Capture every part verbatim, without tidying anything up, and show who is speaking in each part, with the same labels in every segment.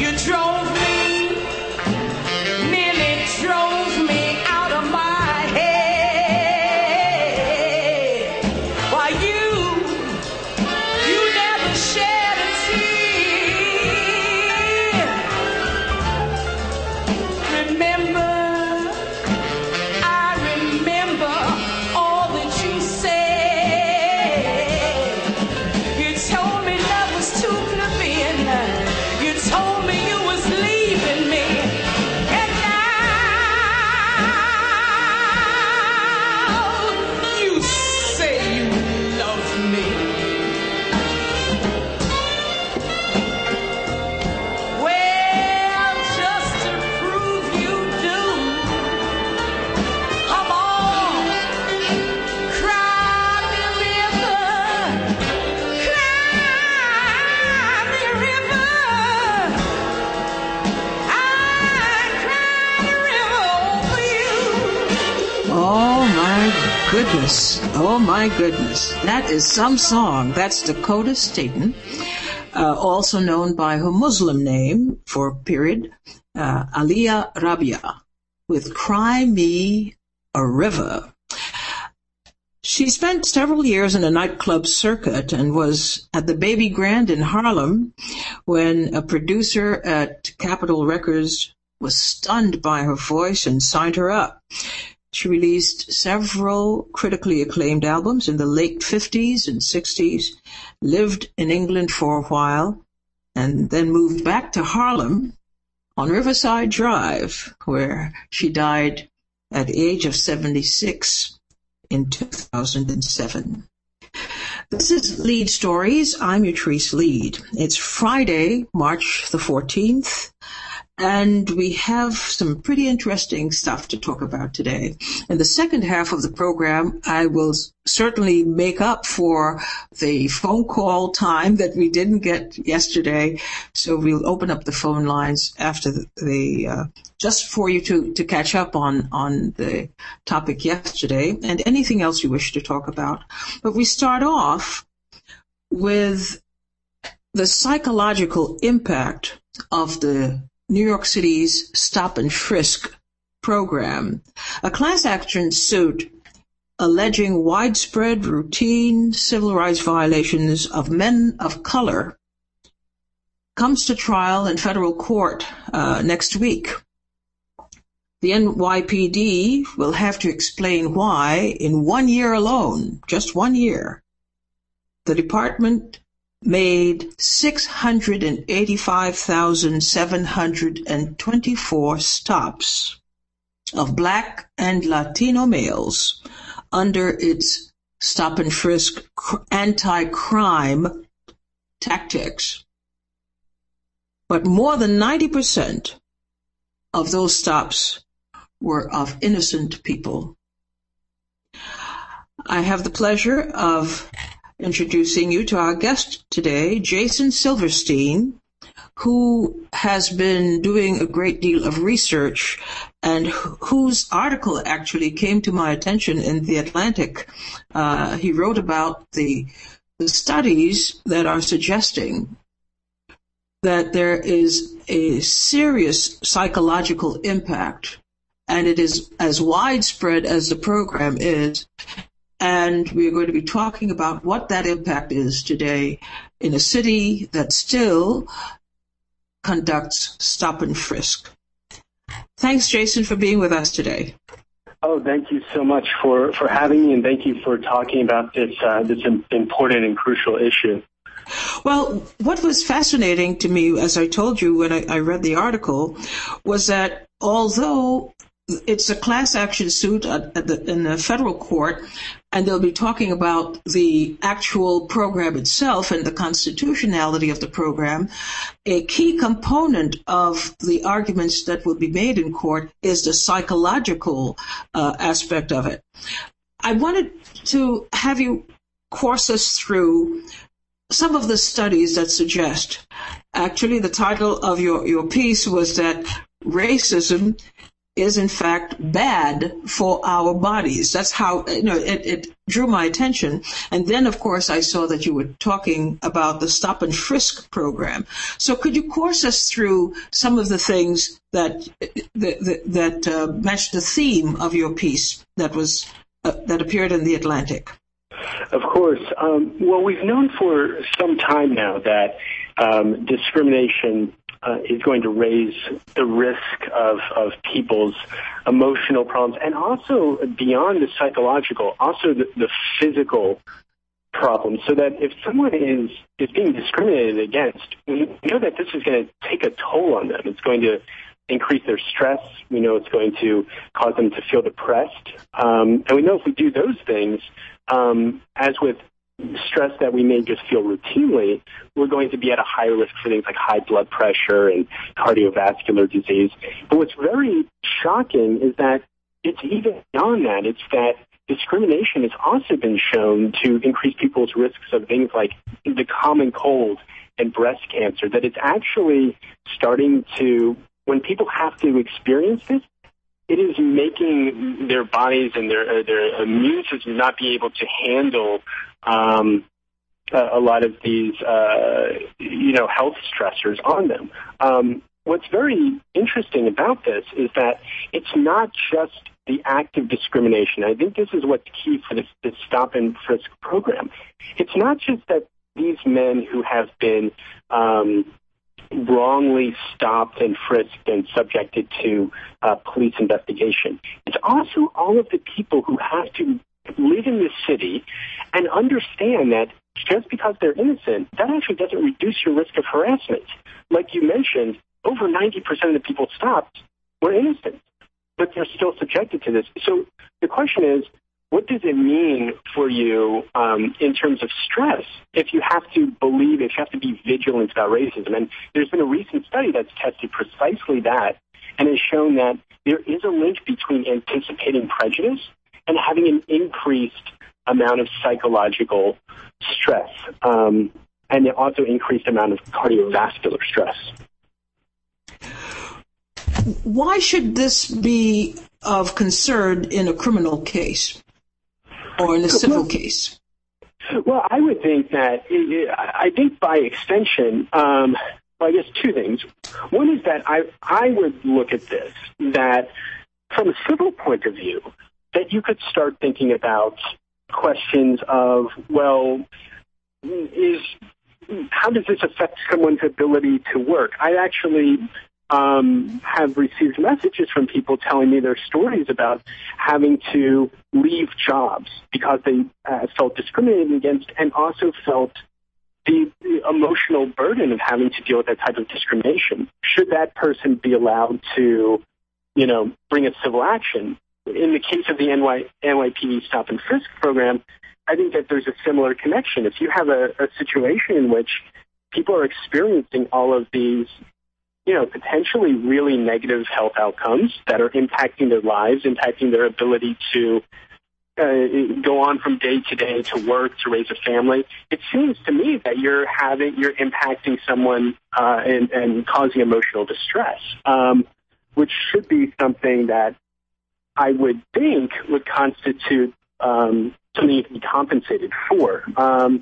Speaker 1: Goodness. Oh, my goodness. That is some song. That's Dakota Staton, uh, also known by her Muslim name for a period, uh, Aliyah Rabia, with Cry Me a River. She spent several years in a nightclub circuit and was at the Baby Grand in Harlem when a producer at Capitol Records was stunned by her voice and signed her up. She released several critically acclaimed albums in the late fifties and sixties, lived in England for a while, and then moved back to Harlem on Riverside Drive, where she died at the age of seventy-six in two thousand seven. This is Lead Stories. I'm Utrice Lead. It's Friday, March the fourteenth. And we have some pretty interesting stuff to talk about today. In the second half of the program, I will certainly make up for the phone call time that we didn't get yesterday. So we'll open up the phone lines after the, the uh, just for you to, to catch up on, on the topic yesterday and anything else you wish to talk about. But we start off with the psychological impact of the New York City's Stop and Frisk program, a class action suit alleging widespread routine civil rights violations of men of color, comes to trial in federal court uh, next week. The N Y P D will have to explain why, in one year alone, just one year, the department made six hundred eighty-five thousand seven hundred twenty-four stops of Black and Latino males under its stop and frisk anti-crime tactics. But more than ninety percent of those stops were of innocent people. I have the pleasure of introducing you to our guest today, Jason Silverstein, who has been doing a great deal of research and whose article actually came to my attention in The Atlantic. Uh, he wrote about the, the studies that are suggesting that there is a serious psychological impact, and it is as widespread as the program is. And we're going to be talking about what that impact is today in a city that still conducts stop and frisk. Thanks, Jason, for being with us today.
Speaker 2: Oh, thank you so much for, for having me, and thank you for talking about this uh, this important and crucial issue.
Speaker 1: Well, what was fascinating to me, as I told you when I, I read the article, was that although it's a class action suit at the, in the federal court, and they'll be talking about the actual program itself and the constitutionality of the program. A key component of the arguments that will be made in court is the psychological uh, aspect of it. I wanted to have you course us through some of the studies that suggest. Actually, the title of your, your piece was that racism is in fact bad for our bodies. That's how, you know, it, it drew my attention. And then, of course, I saw that you were talking about the Stop and Frisk program. So could you course us through some of the things that that, that uh, matched the theme of your piece that was uh, that appeared in The Atlantic?
Speaker 2: Of course. Um, well, we've known for some time now that um, discrimination uh, is going to raise the risk of, of people's emotional problems, and also beyond the psychological, also the, the physical problems. So that if someone is, is being discriminated against, we know that this is going to take a toll on them. It's going to increase their stress. We know it's going to cause them to feel depressed. Um, and we know if we do those things, um, as with stress that we may just feel routinely, we're going to be at a higher risk for things like high blood pressure and cardiovascular disease. But what's very shocking is that it's even beyond that. It's that discrimination has also been shown to increase people's risks of things like the common cold and breast cancer, that it's actually starting to, when people have to experience this, it is making their bodies and their their immune system not be able to handle um, a, a lot of these, uh, you know, health stressors on them. Um, what's very interesting about this is that it's not just the act of discrimination. I think this is what's key for this, this Stop and Frisk program. It's not just that these men who have been um, wrongly stopped and frisked and subjected to uh, police investigation. It's also all of the people who have to live in this city and understand that just because they're innocent, that actually doesn't reduce your risk of harassment. Like you mentioned, over ninety percent of the people stopped were innocent, but they're still subjected to this. So the question is, what does it mean for you um, in terms of stress if you have to believe, if you have to be vigilant about racism? And there's been a recent study that's tested precisely that and has shown that there is a link between anticipating prejudice and having an increased amount of psychological stress, um, and also increased amount of cardiovascular stress.
Speaker 1: Why should this be of concern in a criminal case or in a civil
Speaker 2: well,
Speaker 1: case?
Speaker 2: Well, I would think that, I think by extension, um, well, I guess two things. One is that I, I would look at this, that from a civil point of view, that you could start thinking about questions of, well, is how does this affect someone's ability to work? I actually um, have received messages from people telling me their stories about having to leave jobs because they uh, felt discriminated against and also felt the, the emotional burden of having to deal with that type of discrimination. Should that person be allowed to, you know, bring a civil action? In the case of the N Y P D Stop and Frisk program, I think that there's a similar connection. If you have a, a situation in which people are experiencing all of these, you know, potentially really negative health outcomes that are impacting their lives, impacting their ability to uh, go on from day to day to work, to raise a family, it seems to me that you're having, you're impacting someone uh, and, and causing emotional distress, um, which should be something that I would think would constitute um, something you can be compensated for. Um,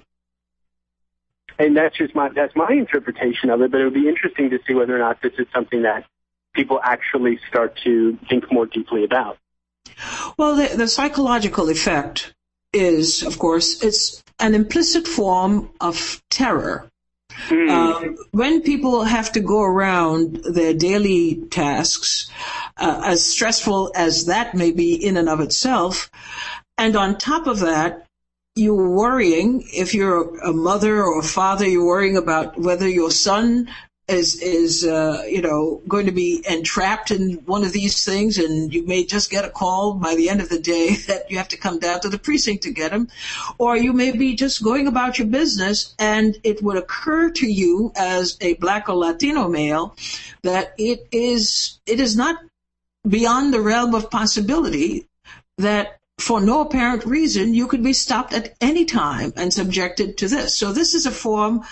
Speaker 2: and that's just my, that's my interpretation of it, but it would be interesting to see whether or not this is something that people actually start to think more deeply about.
Speaker 1: Well, the, the psychological effect is, of course, it's an implicit form of terror. Mm. Um, when people have to go around their daily tasks, uh, as stressful as that may be in and of itself, and on top of that, you're worrying, if you're a mother or a father, you're worrying about whether your son is, is uh, you know, going to be entrapped in one of these things, and you may just get a call by the end of the day that you have to come down to the precinct to get him. Or you may be just going about your business, and it would occur to you as a Black or Latino male that it is, it is not beyond the realm of possibility that for no apparent reason you could be stopped at any time and subjected to this. So this is a form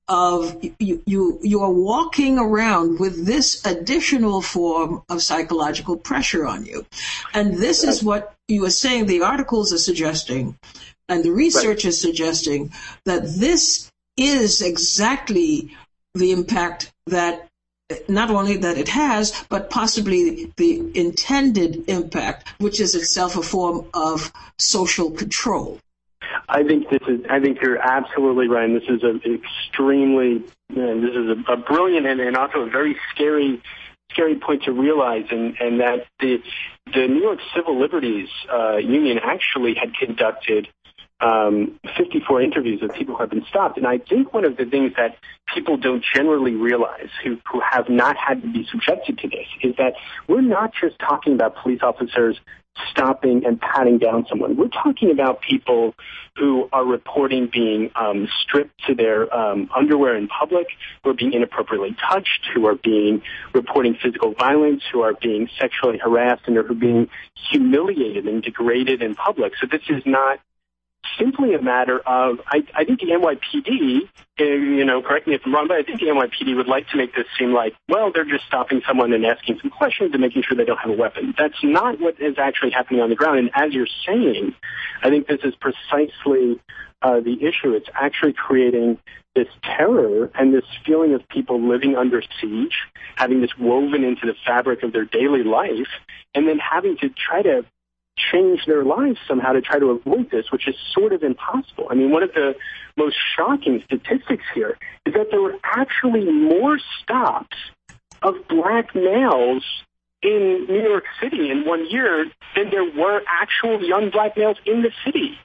Speaker 1: of you, you, you are walking around with this additional form of psychological pressure on you. And this is what you are saying the articles are suggesting, and the research right. is suggesting that this is exactly the impact that not only that it has, but possibly the intended impact, which is itself a form of social control.
Speaker 2: I think this is. I think you're absolutely right. And this is an extremely. Uh, this is a, a brilliant and, and also a very scary, scary point to realize. And, and that the the New York Civil Liberties uh, Union actually had conducted um, fifty-four interviews of people who have been stopped. And I think one of the things that people don't generally realize, who who have not had to be subjected to this, is that we're not just talking about police officers stopping and patting down someone. We're talking about people who are reporting being um, stripped to their um, underwear in public, who are being inappropriately touched, who are being reporting physical violence, who are being sexually harassed, and who are being humiliated and degraded in public. So this is not simply a matter of, I, I think the N Y P D, uh, you know, correct me if I'm wrong, but I think the N Y P D would like to make this seem like, well, they're just stopping someone and asking some questions and making sure they don't have a weapon. That's not what is actually happening on the ground. And as you're saying, I think this is precisely uh, the issue. It's actually creating this terror and this feeling of people living under siege, having this woven into the fabric of their daily life, and then having to try to change their lives somehow to try to avoid this, which is sort of impossible. I mean, one of the most shocking statistics here is that there were actually more stops of black males in New York City in one year than there were actual young black males in the city.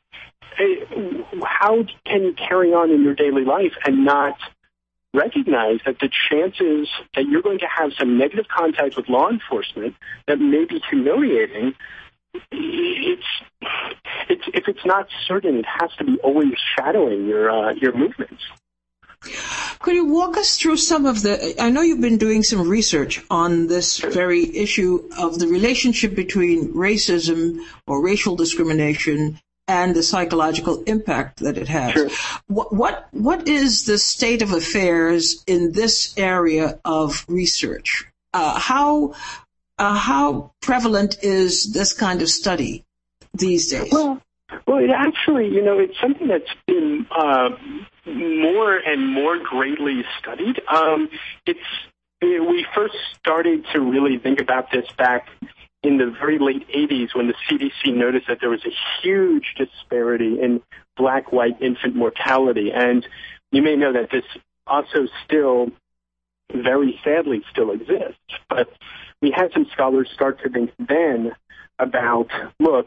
Speaker 2: How can you carry on in your daily life and not recognize that the chances that you're going to have some negative contact with law enforcement that may be humiliating, It's, it's if it's not certain, it has to be always shadowing your uh, your movements.
Speaker 1: Could you walk us through some of the? I know you've been doing some research on this very issue of the relationship between racism or racial discrimination and the psychological impact that it has.
Speaker 2: Sure.
Speaker 1: What what what is the state of affairs in this area of research? Uh, how Uh, how prevalent is this kind of study these days?
Speaker 2: Well, well, it actually, you know, it's something that's been uh, more and more greatly studied. Um, it's we first started to really think about this back in the very late eighties when the C D C noticed that there was a huge disparity in black-white infant mortality, and you may know that this also still, very sadly, still exists, but we had some scholars start to think then about, look,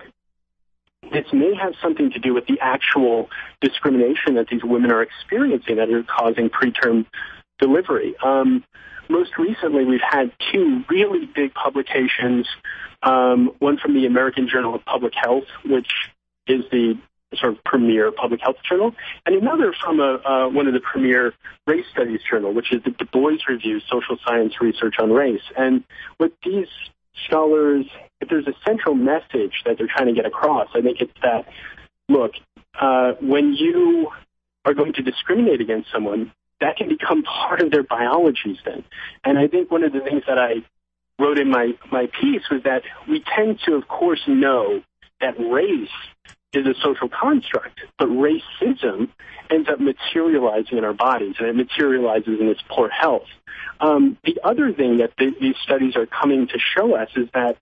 Speaker 2: this may have something to do with the actual discrimination that these women are experiencing that are causing preterm delivery. Um, most recently, we've had two really big publications, um, one from the American Journal of Public Health, which is the sort of premier public health journal, and another from a, uh, one of the premier race studies journal, which is the Du Bois Review, Social Science Research on Race. And with these scholars, if there's a central message that they're trying to get across, I think it's that, look, uh, when you are going to discriminate against someone, that can become part of their biologies then. And I think one of the things that I wrote in my, my piece was that we tend to, of course, know that race is a social construct, but racism ends up materializing in our bodies, and it materializes in its poor health. Um, the other thing that the, these studies are coming to show us is that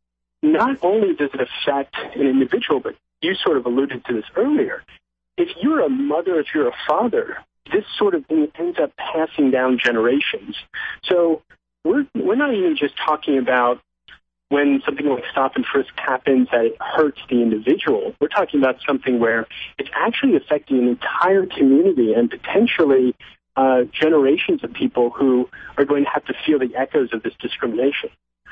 Speaker 2: not only does it affect an individual, but you sort of alluded to this earlier, if you're a mother, if you're a father, this sort of thing ends up passing down generations. So we're, we're not even just talking about when something like stop and frisk happens that it hurts the individual. We're talking about something where it's actually affecting an entire community and potentially uh, generations of people who are going to have to feel the echoes of this discrimination.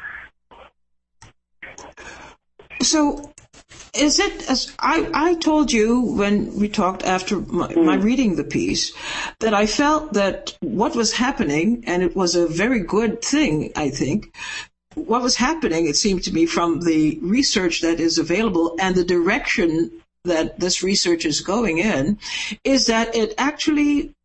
Speaker 1: So is it, as I, I told you when we talked after my, mm. my reading the piece, that I felt that what was happening, and it was a very good thing, I think, what was happening, it seemed to me, from the research that is available and the direction that this research is going in, is that it actually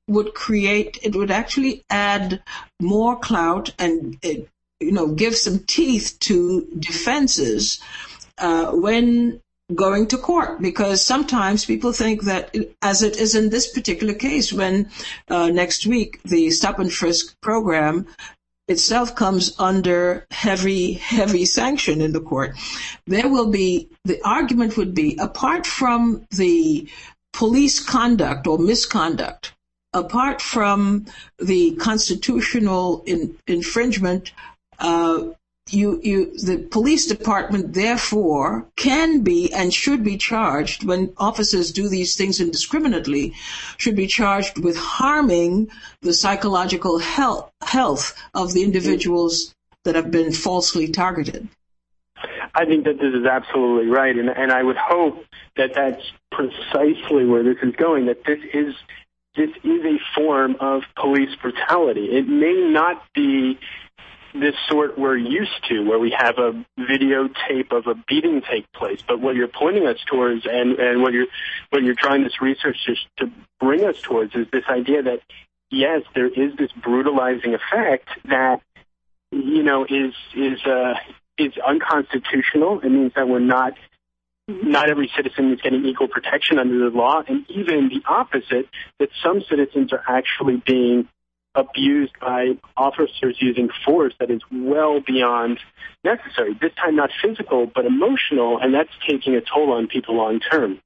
Speaker 1: would create, it would actually add more clout and, it, you know, give some teeth to defenses uh, when going to court, because sometimes people think that, as it is in this particular case, when uh, next week the stop and frisk program itself comes under heavy, heavy sanction in the court, there will be, the argument would be, apart from the police conduct or misconduct, apart from the constitutional in, infringement, uh, You, you, the police department, therefore, can be and should be charged, when officers do these things indiscriminately, should be charged with harming the psychological health, health of the individuals that have been falsely targeted.
Speaker 2: I think that this is absolutely right, and, and I would hope that that's precisely where this is going, that this is, this is a form of police brutality. It may not be this sort we're used to, where we have a videotape of a beating take place. But what you're pointing us towards, and, and what you're what you're trying this research to, to bring us towards, is this idea that, yes, there is this brutalizing effect that, you know, is is uh, is unconstitutional. It means that we're not not every citizen is getting equal protection under the law, and even the opposite, that some citizens are actually being abused by officers using force that is well beyond necessary. This time not physical, but emotional, and that's taking a toll on people long term.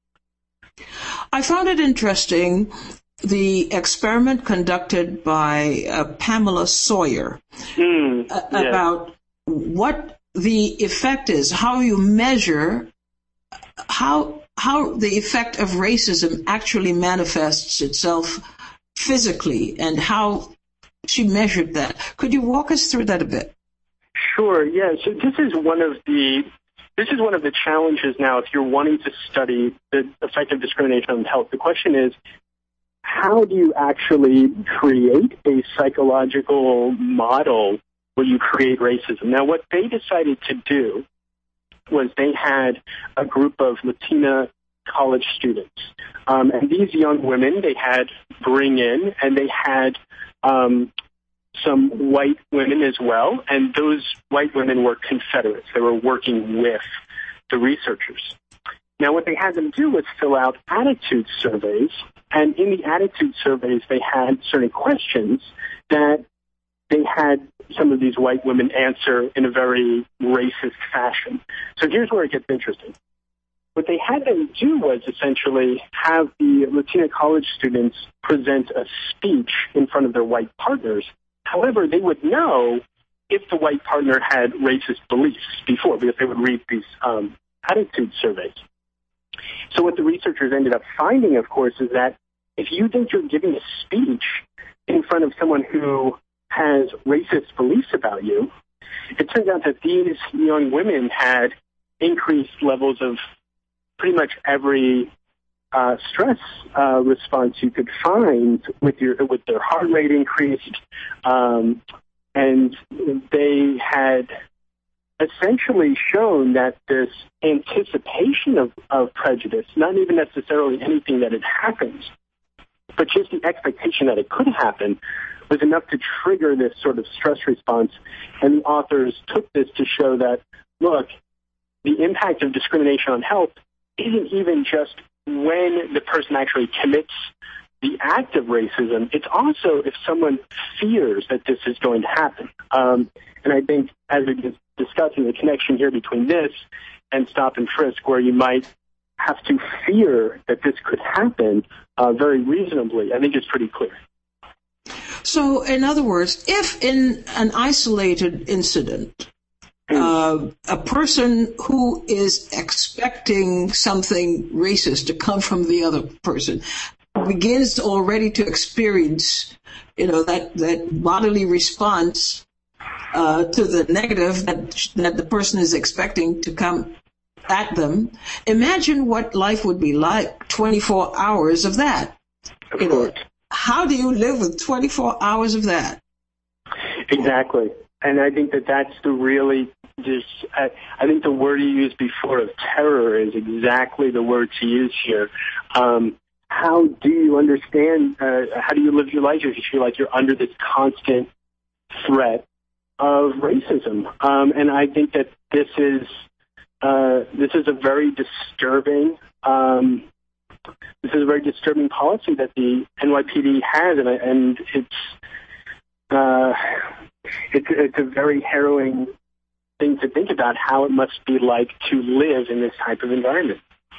Speaker 1: I found it interesting, the experiment conducted by uh, Pamela Sawyer
Speaker 2: mm,
Speaker 1: uh,
Speaker 2: yes.
Speaker 1: about what the effect is, how you measure how how the effect of racism actually manifests itself physically, and how she measured that. Could you walk us through that a bit?
Speaker 2: Sure, yeah. So this is one of the this is one of the challenges now if you're wanting to study the effect of discrimination on health. The question is, how do you actually create a psychological model where you create racism? Now, what they decided to do was they had a group of Latina college students. Um, and these young women, they had bring in, and they had um, some white women as well. And those white women were Confederates. They were working with the researchers. Now, what they had them do was fill out attitude surveys. And in the attitude surveys, they had certain questions that they had some of these white women answer in a very racist fashion. So here's where it gets interesting. What they had them do was essentially have the Latina college students present a speech in front of their white partners. However, they would know if the white partner had racist beliefs before, because they would read these um, attitude surveys. So what the researchers ended up finding, of course, is that if you think you're giving a speech in front of someone who has racist beliefs about you, it turns out that these young women had increased levels of pretty much every uh, stress uh, response you could find, with your with their heart rate increased, um, and they had essentially shown that this anticipation of, of prejudice, not even necessarily anything that had happened, but just the expectation that it could happen, was enough to trigger this sort of stress response. And the authors took this to show that, look, the impact of discrimination on health isn't even just when the person actually commits the act of racism. It's also if someone fears that this is going to happen. Um, and I think, as we were discussing, the connection here between this and stop and frisk, where you might have to fear that this could happen uh, very reasonably, I think is pretty clear.
Speaker 1: So, in other words, if in an isolated incident, Uh, a person who is expecting something racist to come from the other person begins already to experience, you know, that, that bodily response uh, to the negative that, that the person is expecting to come at them. Imagine what life would be like twenty-four hours of that. You know, how do you live with twenty-four hours of that?
Speaker 2: Exactly. And I think that that's the really, just, I, I think the word you used before of terror is exactly the word to use here. Um, how do you understand, uh, how do you live your life if you feel like you're under this constant threat of racism? Um, and I think that this is uh, this is a very disturbing um, this is a very disturbing policy that the N Y P D has, and, and it's uh, it's it's a very harrowing thing to think about how it must be like to live in this type of environment.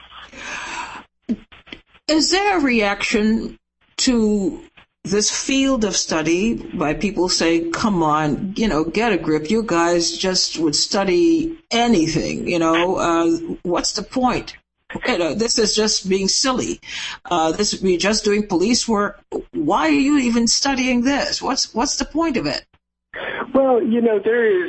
Speaker 1: Is there a reaction to this field of study by people saying, come on, you know, get a grip. You guys just would study anything, you know, uh, what's the point? You know, this is just being silly. Uh, this we're just doing police work. Why are you even studying this? What's what's the point of it?
Speaker 2: Well, you know, there is,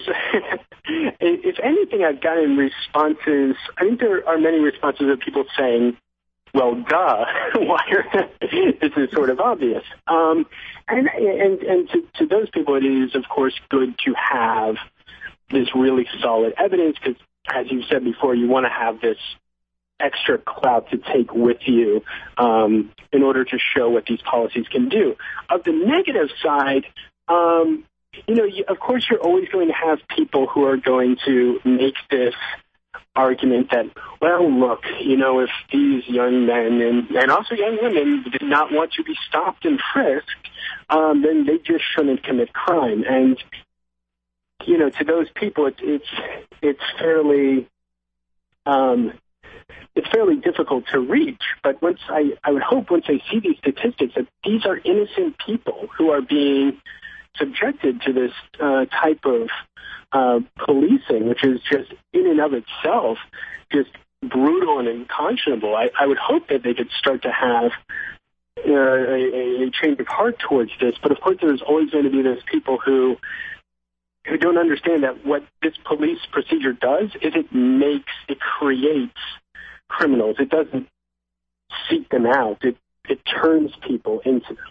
Speaker 2: if anything, I've gotten responses. I think there are many responses of people saying, well, duh, why are, this is sort of obvious. Um, and and, and to, to those people, it is, of course, good to have this really solid evidence because, as you said before, you want to have this extra clout to take with you um, in order to show what these policies can do. Of the negative side, um, you know, you, of course, you're always going to have people who are going to make this argument that, well, look, you know, if these young men and, and also young women did not want to be stopped and frisked, um, then they just shouldn't commit crime. And, you know, to those people, it, it's it's fairly um, it's fairly difficult to reach. But once I, I would hope once I see these statistics that these are innocent people who are being subjected to this uh, type of Uh, policing, which is just in and of itself just brutal and unconscionable. I, I would hope that they could start to have uh, a, a change of heart towards this. But of course, there's always going to be those people who who don't understand that what this police procedure does is it makes, it creates criminals. It doesn't seek them out. It it turns people into them.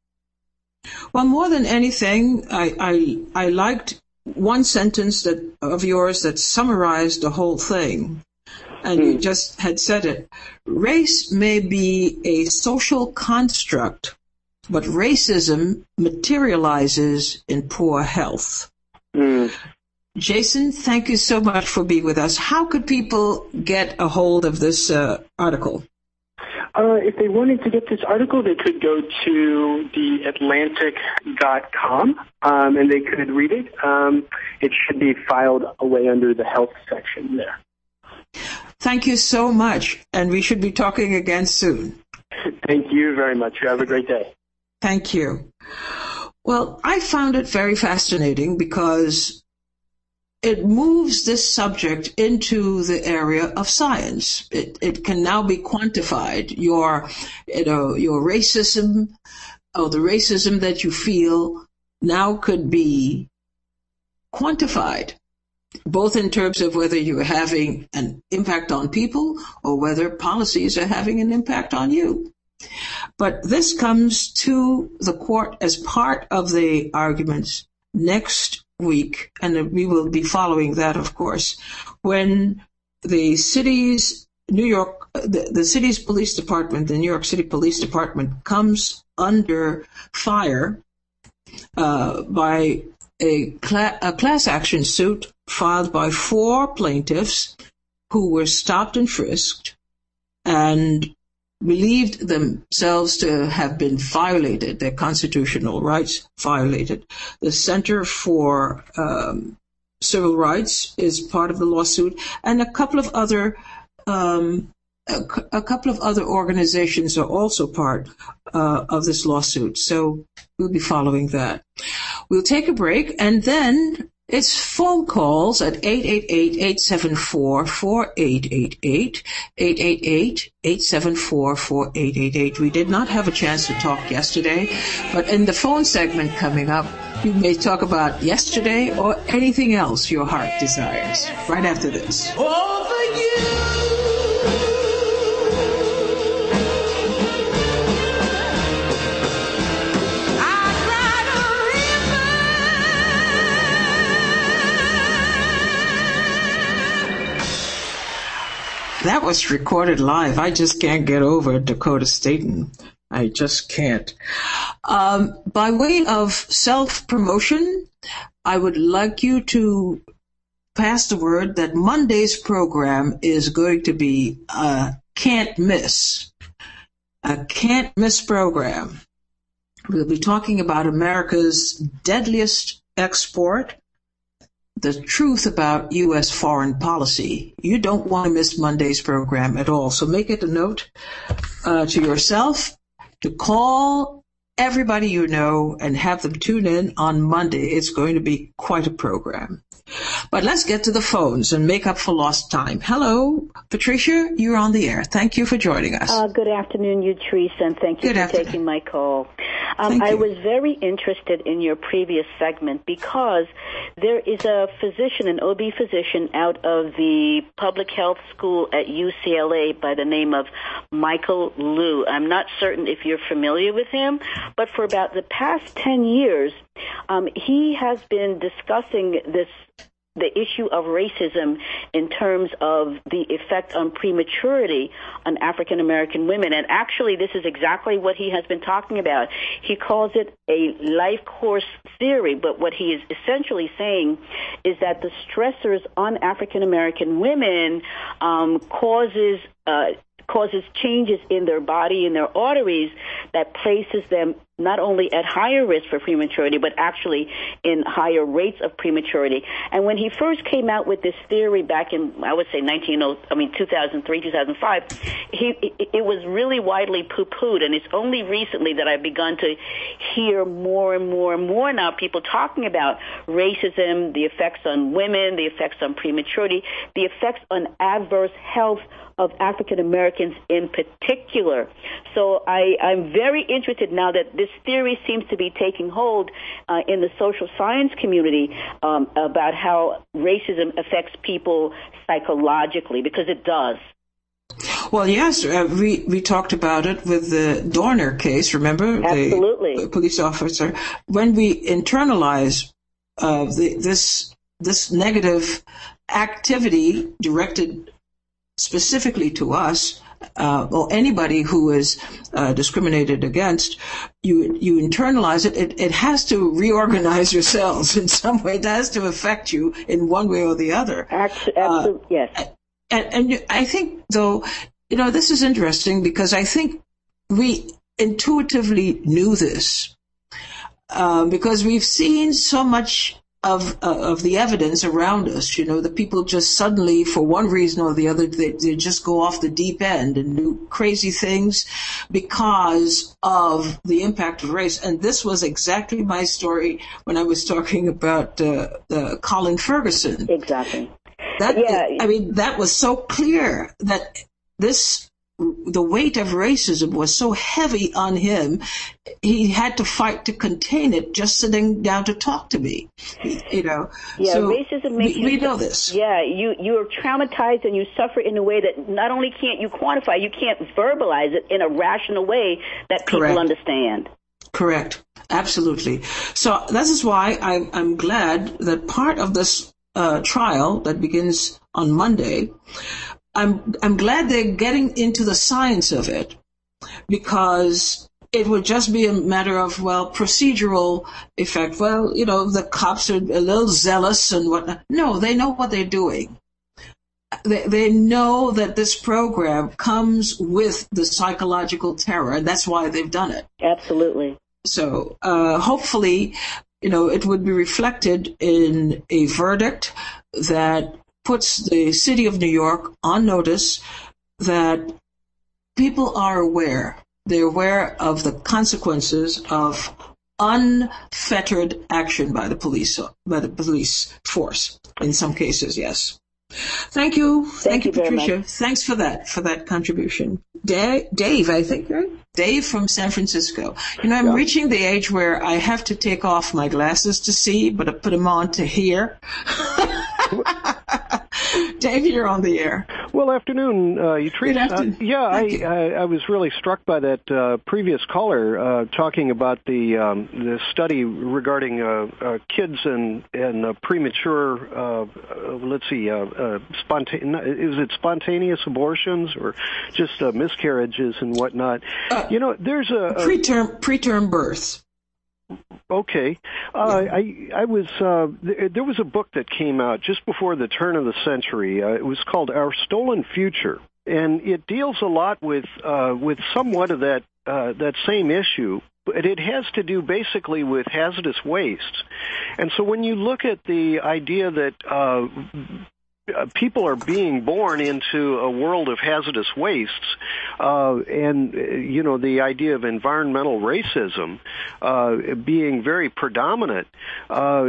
Speaker 1: Well, more than anything, I I, I liked one sentence that of yours that summarized the whole thing, and mm. you just had said it. Race may be a social construct, but racism materializes in poor health. Mm. Jason, thank you so much for being with us. How could people get a hold of this uh, article?
Speaker 2: Uh, if they wanted to get this article, they could go to the atlantic dot com um, and they could read it. Um, it should be filed away under the health section there.
Speaker 1: Thank you so much, and we should be talking again soon.
Speaker 2: Thank you very much. You have a great day.
Speaker 1: Thank you. Well, I found it very fascinating because it moves this subject into the area of science. It, it can now be quantified. Your, you know, your racism, or the racism that you feel now could be quantified, both in terms of whether you're having an impact on people or whether policies are having an impact on you. But this comes to the court as part of the arguments next week, and we will be following that, of course, when the city's New York, the, the city's police department, the New York City Police Department, comes under fire uh, by a, cla- a class action suit filed by four plaintiffs who were stopped and frisked and believed themselves to have been violated, their constitutional rights violated. The Center for um, Civil Rights is part of the lawsuit, and a couple of other um, a, a couple of other organizations are also part uh, of this lawsuit. So we'll be following that. We'll take a break, and then it's phone calls at eight eight eight, eight seven four, four eight eight eight, eight eight eight, eight seven four, four eight eight eight. We did not have a chance to talk yesterday, but in the phone segment coming up, you may talk about yesterday or anything else your heart desires. Right after this.
Speaker 3: All for you.
Speaker 1: That was recorded live. I just can't get over Dakota Staton. I just can't. Um, by way of self-promotion, I would like you to pass the word that Monday's program is going to be a can't miss. A can't miss program. We'll be talking about America's deadliest export, the truth about U S foreign policy. You don't want to miss Monday's program at all. So make it a note uh, to yourself to call everybody you know and have them tune in on Monday. It's going to be quite a program. But let's get to the phones and make up for lost time. Hello, Patricia, you're on the air. Thank you for joining us.
Speaker 3: Uh, good afternoon, Utrice, and thank you
Speaker 1: good
Speaker 3: for
Speaker 1: afternoon.
Speaker 3: taking my call. Um,
Speaker 1: thank
Speaker 3: I
Speaker 1: you.
Speaker 3: was very interested in your previous segment because there is a physician, an O B physician out of the public health school at U C L A by the name of Michael Liu. I'm not certain if you're familiar with him, but for about the past ten years, um, he has been discussing this the issue of racism in terms of the effect on prematurity on African American women. And actually, this is exactly what he has been talking about. He calls it a life course theory, but what he is essentially saying is that the stressors on African American women um, causes uh, causes changes in their body, in their arteries, that places them not only at higher risk for prematurity, but actually in higher rates of prematurity. And when he first came out with this theory back in, I would say, nineteen oh, I mean, two thousand three, two thousand five, he, it, it was really widely poo-pooed, and it's only recently that I've begun to hear more and more and more now people talking about racism, the effects on women, the effects on prematurity, the effects on adverse health of African Americans in particular. So I, I'm very interested now that this theory seems to be taking hold uh, in the social science community um, about how racism affects people psychologically, because it does.
Speaker 1: Well, yes, uh, we, we talked about it with the Dorner case, remember?
Speaker 3: Absolutely.
Speaker 1: The police officer. When we internalize uh, the, this this negative activity directed specifically to us, uh, or anybody who is uh, discriminated against, you you internalize it, it. It has to reorganize your cells in some way. It has to affect you in one way or the other.
Speaker 3: Absolutely, uh, yes.
Speaker 1: And, and I think, though, you know, this is interesting because I think we intuitively knew this uh, because we've seen so much of uh, of the evidence around us. You know, the people just suddenly, for one reason or the other, they, they just go off the deep end and do crazy things because of the impact of race. And this was exactly my story when I was talking about uh, uh, Colin Ferguson.
Speaker 3: Exactly.
Speaker 1: That,
Speaker 3: yeah.
Speaker 1: I mean, that was so clear that this, the weight of racism was so heavy on him, he had to fight to contain it just sitting down to talk to me, you know.
Speaker 3: Yeah,
Speaker 1: so
Speaker 3: racism makes
Speaker 1: we,
Speaker 3: you...
Speaker 1: we know this.
Speaker 3: Yeah, you, you're traumatized and you suffer in a way that not only can't you quantify, you can't verbalize it in a rational way that people
Speaker 1: Correct.
Speaker 3: understand.
Speaker 1: Correct. Absolutely. So this is why I'm, I'm glad that part of this uh, trial that begins on Monday, I'm I'm glad they're getting into the science of it, because it would just be a matter of, well, procedural effect. Well, you know, the cops are a little zealous and whatnot. No, they know what they're doing. They, they know that this program comes with the psychological terror, and that's why they've done it.
Speaker 3: Absolutely.
Speaker 1: So uh, hopefully, you know, it would be reflected in a verdict that puts the city of New York on notice that people are aware. They're aware of the consequences of unfettered action by the police, by the police force. In some cases, yes. Thank you. Thank,
Speaker 3: Thank
Speaker 1: you,
Speaker 3: you very
Speaker 1: Patricia.
Speaker 3: much.
Speaker 1: Thanks for that, for that contribution. Da- Dave, I think, right? Dave from San Francisco. You know, I'm yeah. reaching the age where I have to take off my glasses to see, but I put them on to hear. Dave, you're on the air.
Speaker 4: Well, afternoon, uh, Yatrina.
Speaker 1: Good afternoon.
Speaker 4: Uh, yeah, I, I I was really struck by that uh, previous caller uh, talking about the um, the study regarding uh, uh, kids and and uh, premature. Uh, uh, let's see, uh, uh, spontaneous. Is it spontaneous abortions or just uh, miscarriages and whatnot?
Speaker 1: Uh,
Speaker 4: you know, there's a, a
Speaker 1: preterm preterm births.
Speaker 4: Okay. Uh, I I was uh, th- there was a book that came out just before the turn of the century. Uh, it was called Our Stolen Future, and it deals a lot with uh, with somewhat of that uh, that same issue. But it has to do basically with hazardous waste. And so when you look at the idea that uh, Uh, people are being born into a world of hazardous wastes, uh, and, uh, you know, the idea of environmental racism uh, being very predominant. Uh,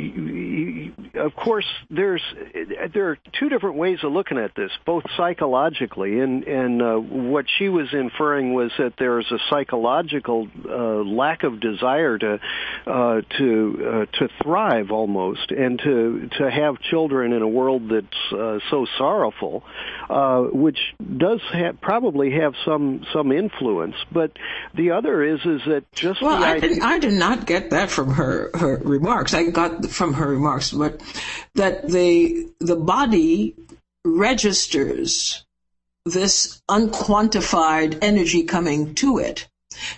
Speaker 4: of course, there's there are two different ways of looking at this, both psychologically, and, and uh, what she was inferring was that there's a psychological uh, lack of desire to uh, to uh, to thrive almost, and to to have children in a world that It's uh, so sorrowful, uh, which does ha- probably have some some influence. But the other is is that just
Speaker 1: well,
Speaker 4: the
Speaker 1: I
Speaker 4: idea-
Speaker 1: did I did not get that from her her remarks. I got from her remarks, but that the the body registers this unquantified energy coming to it.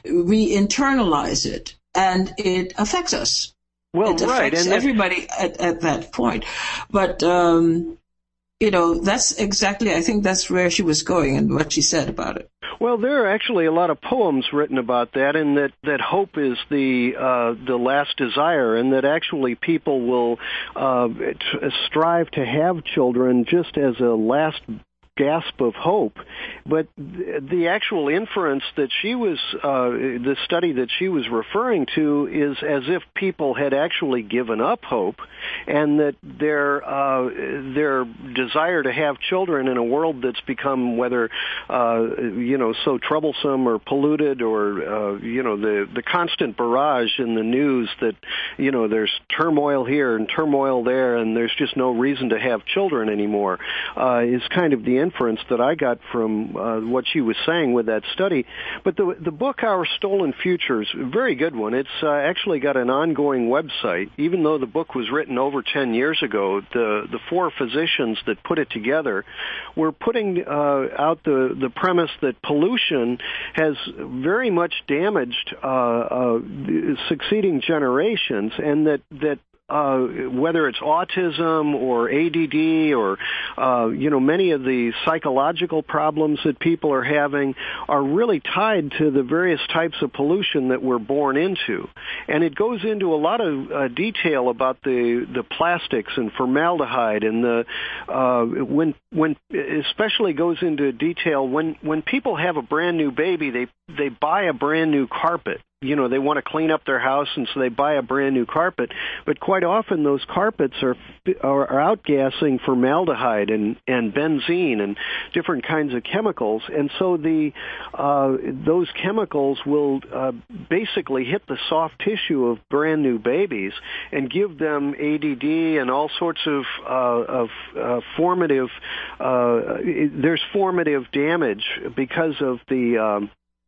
Speaker 1: We internalize it, and it affects us.
Speaker 4: Well,
Speaker 1: it
Speaker 4: right,
Speaker 1: affects
Speaker 4: and
Speaker 1: everybody at, at that point. But um, you know, that's exactly. I think that's where she was going and what she said about it.
Speaker 4: Well, there are actually a lot of poems written about that, and that, that hope is the uh, the last desire, and that actually people will uh, t- strive to have children just as a last gasp of hope. But the actual inference that she was, uh, the study that she was referring to, is as if people had actually given up hope, and that their uh, their desire to have children in a world that's become, whether uh, you know, so troublesome or polluted, or uh, you know, the the constant barrage in the news that, you know, there's turmoil here and turmoil there, and there's just no reason to have children anymore, uh, is kind of the inference that I got from uh, what she was saying with that study. But the the book Our Stolen Future is a very good one. It's uh, actually got an ongoing website. Even though the book was written over ten years ago, the the four physicians that put it together were putting uh, out the the premise that pollution has very much damaged uh, uh, succeeding generations, and that that Uh, whether it's autism or A D D or, uh, you know, many of the psychological problems that people are having are really tied to the various types of pollution that we're born into. And it goes into a lot of uh, detail about the, the plastics and formaldehyde, and the, uh, when, when, especially goes into detail when, when people have a brand new baby, they, they buy a brand new carpet. You know, they want to clean up their house, and so they buy a brand new carpet. But quite often, those carpets are are, are outgassing formaldehyde and, and benzene and different kinds of chemicals. And so the uh, those chemicals will uh, basically hit the soft tissue of brand new babies and give them A D D and all sorts of uh, of uh, formative. Uh, there's formative damage because of the. Um,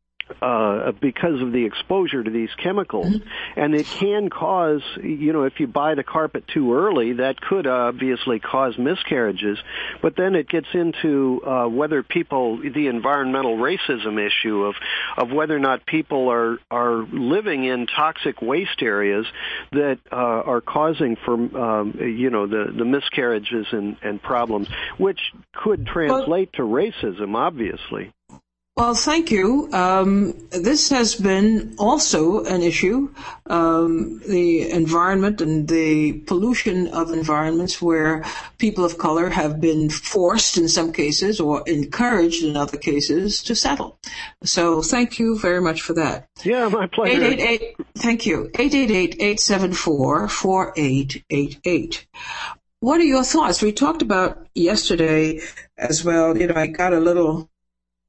Speaker 4: Uh, because of the exposure to these chemicals. Mm-hmm. And it can cause, you know, if you buy the carpet too early, that could obviously cause miscarriages. But then it gets into uh, whether people, the environmental racism issue of, of whether or not people are, are living in toxic waste areas that uh, are causing, for, um, you know, the, the miscarriages and, and problems, which could translate well, to racism, obviously.
Speaker 1: Well, thank you. Um, this has been also an issue, um, the environment and the pollution of environments where people of color have been forced in some cases or encouraged in other cases to settle. So thank you very much for that.
Speaker 4: Yeah, my pleasure.
Speaker 1: eight eight eight, thank you. eight eight eight, eight seven four, four eight eight eight. What are your thoughts? We talked about yesterday as well. You know, I got a little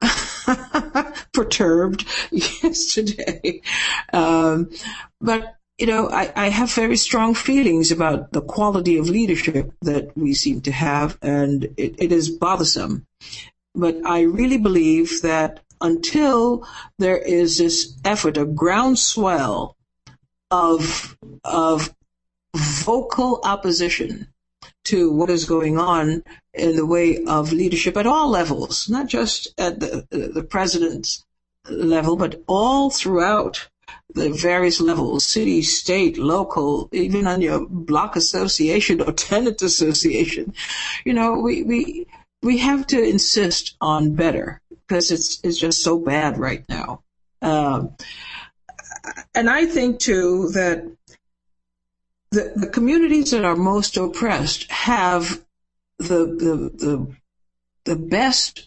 Speaker 1: perturbed yesterday. Um, but you know, I, I have very strong feelings about the quality of leadership that we seem to have, and it, it is bothersome. But I really believe that until there is this effort, a groundswell of of vocal opposition to what is going on in the way of leadership at all levels, not just at the, the president's level, but all throughout the various levels, city, state, local, even on your block association or tenant association. You know, we, we, we have to insist on better because it's, it's just so bad right now. Um, and I think too that the, the communities that are most oppressed have the, the, the, the best,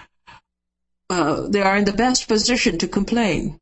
Speaker 1: uh, they are in the best position to complain.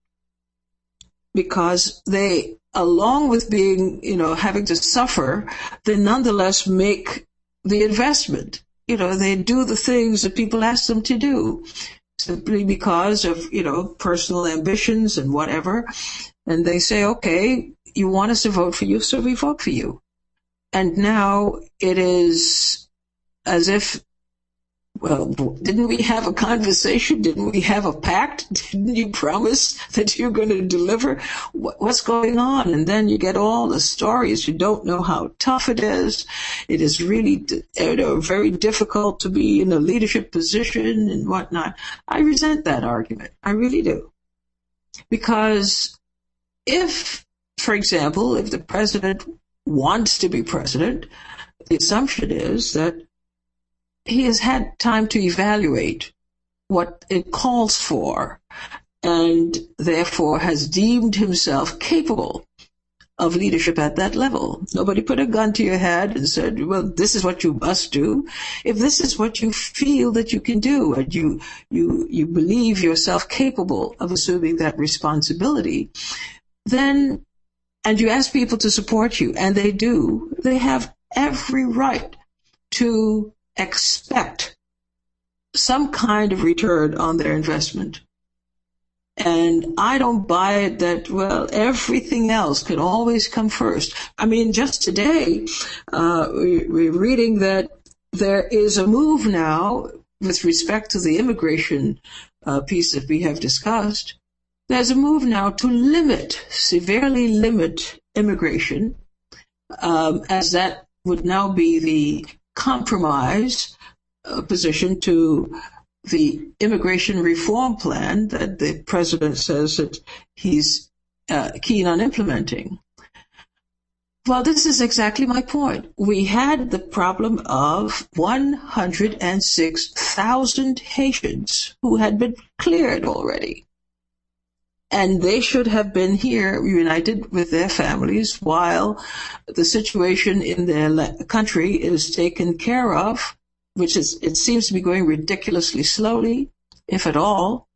Speaker 1: Because they, along with being, you know, having to suffer, they nonetheless make the investment. You know, they do the things that people ask them to do simply because of, you know, personal ambitions and whatever. And they say, okay, you want us to vote for you, so we vote for you. And now it is as if, well, didn't we have a conversation? Didn't we have a pact? Didn't you promise that you're going to deliver? What's going on? And then you get all the stories. You don't know how tough it is. It is really, you know, very difficult to be in a leadership position and whatnot. I resent that argument. I really do. Because if, for example, if the president wants to be president, the assumption is that he has had time to evaluate what it calls for and therefore has deemed himself capable of leadership at that level. Nobody put a gun to your head and said, well, this is what you must do. If this is what you feel that you can do and you, you, you believe yourself capable of assuming that responsibility, then, and you ask people to support you, and they do, they have every right to expect some kind of return on their investment. And I don't buy it that, well, everything else could always come first. I mean, just today, uh, we, we're reading that there is a move now with respect to the immigration uh, piece that we have discussed. There's a move now to limit, severely limit immigration, um, as that would now be the compromise uh, position to the immigration reform plan that the president says that he's uh, keen on implementing. Well, this is exactly my point. We had the problem of one hundred six thousand Haitians who had been cleared already. And they should have been here united with their families while the situation in their country is taken care of, which is, it seems to be going ridiculously slowly, if at all.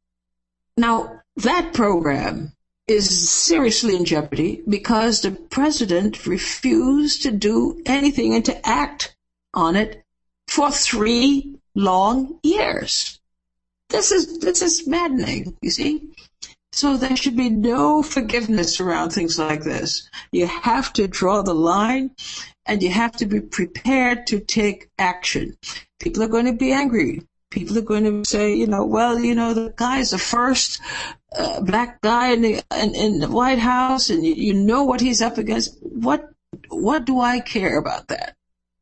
Speaker 1: Now, that program is seriously in jeopardy because the president refused to do anything and to act on it for three long years. This is, this is maddening, you see? So there should be no forgiveness around things like this. You have to draw the line, and you have to be prepared to take action. People are going to be angry. People are going to say, you know, well, you know, the guy's the first uh, black guy in the in, in the White House, and you, you know what he's up against. What what do I care about that?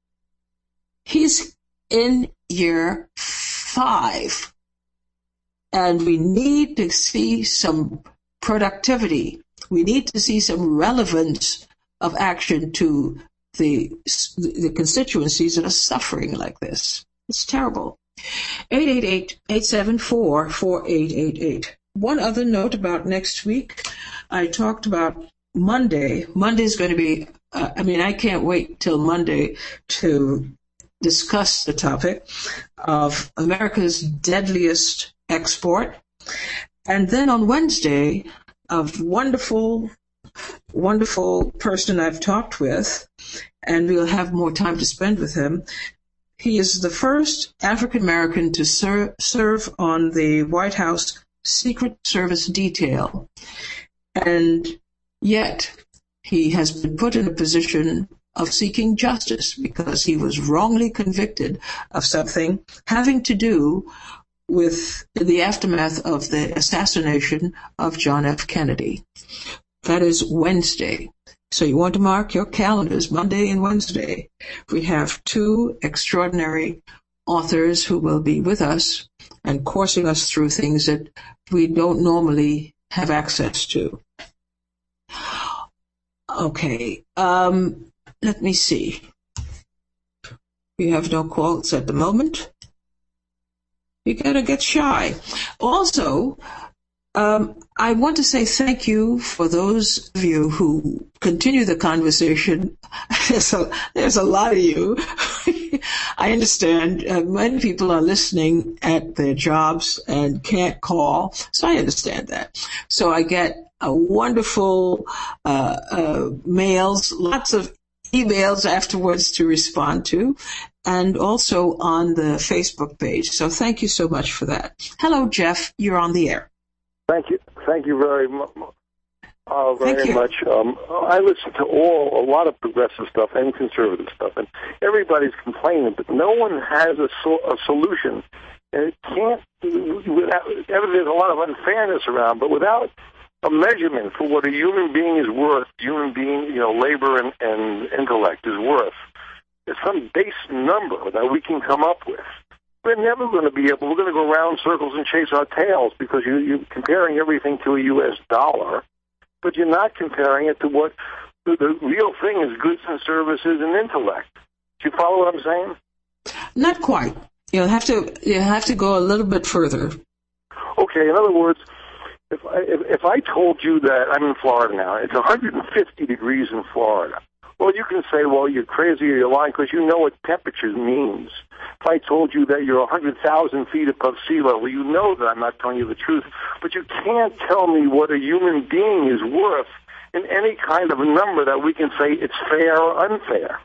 Speaker 1: He's in year five. And we need to see some productivity. We need to see some relevance of action to the, the constituencies that are suffering like this. It's terrible. eight eight eight, eight seven four, four eight eight eight. One other note about next week. I talked about Monday. Monday's going to be, uh, I mean, I can't wait till Monday to discuss the topic of America's deadliest export. And then on Wednesday, a wonderful, wonderful person I've talked with, and we'll have more time to spend with him. He is the first African American to ser- serve on the White House Secret Service detail. And yet, he has been put in a position of seeking justice because he was wrongly convicted of something having to do with the aftermath of the assassination of John F. Kennedy. That is Wednesday. So you want to mark your calendars, Monday and Wednesday. We have two extraordinary authors who will be with us and coursing us through things that we don't normally have access to. Okay, um, let me see. We have no calls at the moment. You gotta get shy. Also, um, I want to say thank you for those of you who continue the conversation. There's a, there's a lot of you. I understand uh, many people are listening at their jobs and can't call, so I understand that. So I get a wonderful uh, uh, mails, lots of emails afterwards to respond to, and also on the Facebook page. So thank you so much for that. Hello, Jeff. You're on the air.
Speaker 5: Thank you. Thank you very much. Uh, very
Speaker 1: Thank you.
Speaker 5: much. Um, I listen to all a lot of progressive stuff and conservative stuff, and everybody's complaining, but no one has a, so, a solution. And it can't. Without, there's a lot of unfairness around, but without a measurement for what a human being is worth, human being, you know, labor and, and intellect is worth, there's some base number that we can come up with. We're never going to be able. We're going to go around circles and chase our tails because you, you're comparing everything to a U S dollar. But you're not comparing it to what the, the real thing is: goods and services and intellect. Do you follow what I'm saying?
Speaker 1: Not quite. You'll have to you have to go a little bit further.
Speaker 5: Okay. In other words, if I, if, if I told you that I'm in Florida now, it's one hundred fifty degrees in Florida. Well, you can say, well, you're crazy or you're lying because you know what temperature means. If I told you that you're one hundred thousand feet above sea level, you know that I'm not telling you the truth. But you can't tell me what a human being is worth in any kind of a number that we can say it's fair or unfair.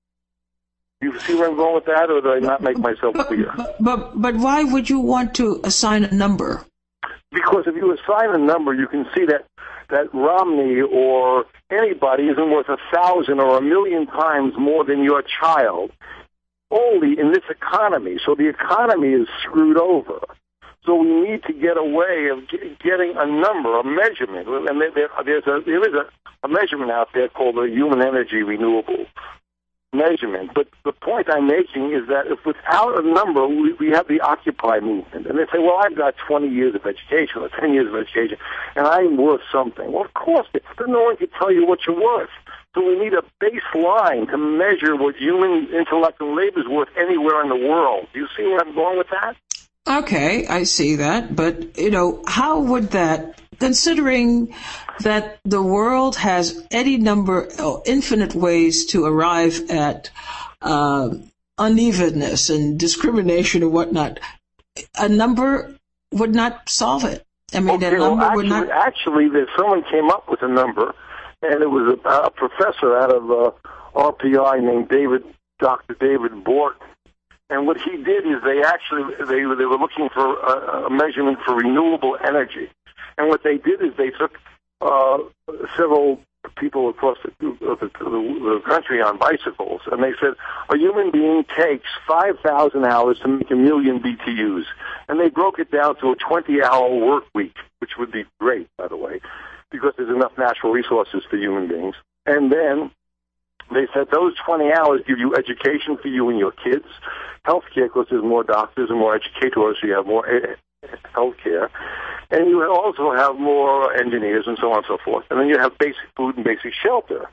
Speaker 5: You see where I'm going with that, or did I not make myself clear?
Speaker 1: But, but, but why would you want to assign a number?
Speaker 5: Because if you assign a number, you can see that that Romney or anybody isn't worth a thousand or a million times more than your child, only in this economy. So the economy is screwed over. So we need to get a way of getting a number, a measurement. And there, there's a, there is a, a measurement out there called the Human Energy Renewable Measurement. But the point I'm making is that if without a number, we, we have the Occupy movement. And they say, well, I've got twenty years of education or ten years of education, and I'm worth something. Well, of course, but no one can tell you what you're worth. So we need a baseline to measure what human intellect and labor is worth anywhere in the world. Do you see where I'm going with that?
Speaker 1: Okay, I see that. But, you know, how would that, considering that the world has any number or infinite ways to arrive at uh, unevenness and discrimination and whatnot, a number would not solve it. I mean,
Speaker 5: okay,
Speaker 1: a number
Speaker 5: well, actually,
Speaker 1: would not...
Speaker 5: Actually, there's someone came up with a number, and it was a, a professor out of uh, R P I named David, Doctor David Bort. And what he did is they actually, they, they were looking for a, a measurement for renewable energy. And what they did is they took uh, several people across the, the, the, the country on bicycles, and they said, a human being takes five thousand hours to make a million B T Us. And they broke it down to a twenty-hour work week, which would be great, by the way, because there's enough natural resources for human beings. And then they said those twenty hours give you education for you and your kids, health care because there's more doctors and more educators, so you have more health care, and you also have more engineers and so on and so forth. And then you have basic food and basic shelter.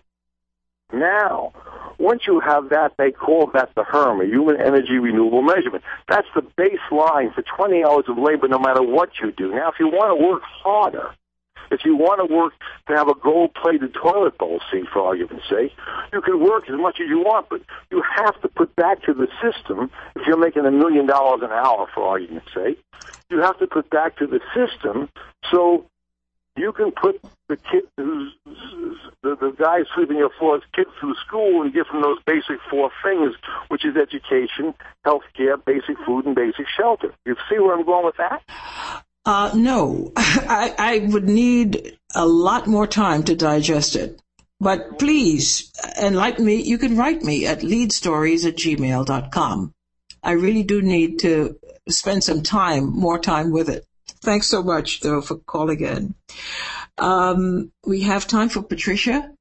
Speaker 5: Now, once you have that, they call that the H E R M, a Human Energy Renewable Measurement. That's the baseline for twenty hours of labor no matter what you do. Now, if you want to work harder, if you want to work to have a gold-plated toilet bowl seat, for argument's sake, you can work as much as you want, but you have to put back to the system, if you're making a million dollars an hour, for argument's sake, you have to put back to the system so you can put the kid who's, the, the guy sweeping your floors, kids through school and give them those basic four things, which is education, health care, basic food, and basic shelter. You see where I'm going with that?
Speaker 1: Uh, no, I, I would need a lot more time to digest it. But please enlighten me. You can write me at leadstories at gmail dot com. I really do need to spend some time, more time with it. Thanks so much, though, for calling in. Um, we have time for Patricia.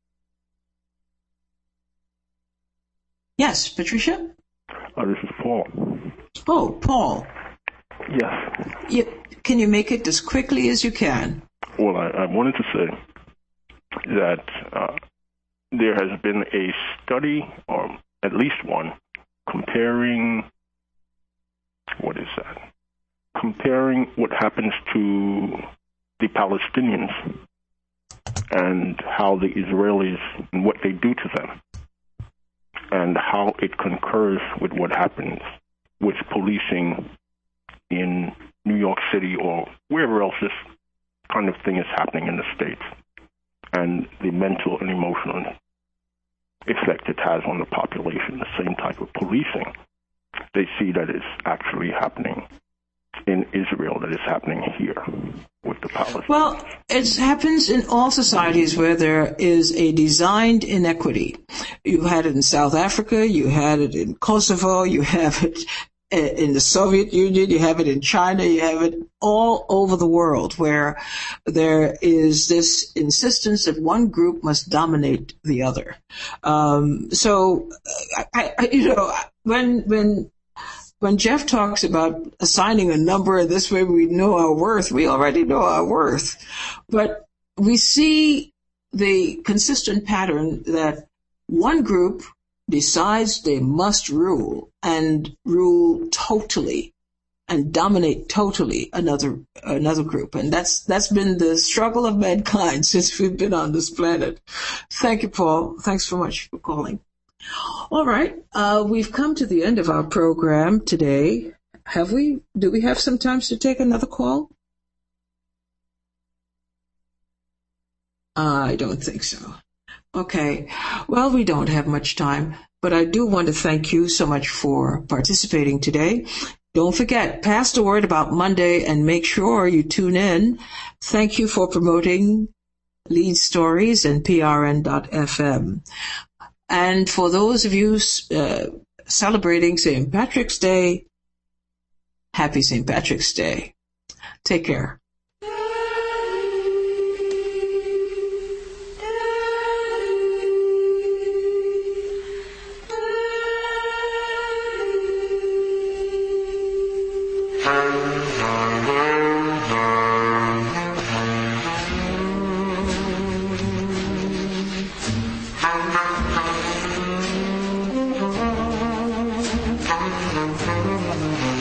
Speaker 1: Yes, Patricia?
Speaker 6: Uh, this is Paul.
Speaker 1: Oh, Paul.
Speaker 6: Yes.
Speaker 1: You, can you make it as quickly as you can?
Speaker 6: Well, I, I wanted to say that uh, there has been a study, or at least one, comparing, what is that? Comparing what happens to the Palestinians and how the Israelis, and what they do to them, and how it concurs with what happens with policing in New York City or wherever else this kind of thing is happening in the States, and the mental and emotional effect it has on the population, the same type of policing they see that is actually happening in Israel that is happening here with the Palestinians.
Speaker 1: Well, it happens in all societies where there is a designed inequity. You had it in South Africa, you had it in Kosovo, you have it in the Soviet Union, you have it in China, you have it all over the world where there is this insistence that one group must dominate the other. Um, so, I, I, you know, when, when, when Jeff talks about assigning a number this way we know our worth, we already know our worth. But we see the consistent pattern that one group decides they must rule and rule totally and dominate totally another another group. And that's that's been the struggle of mankind since we've been on this planet. Thank you, Paul. Thanks so much for calling. All right. Uh, we've come to the end of our program today. Have we? Do we have some time to take another call? I don't think so. Okay. Well, we don't have much time, but I do want to thank you so much for participating today. Don't forget, pass the word about Monday and make sure you tune in. Thank you for promoting Lead Stories and P R N dot F M. And for those of you uh, celebrating Saint Patrick's Day, happy Saint Patrick's Day. Take care.
Speaker 7: Thank you.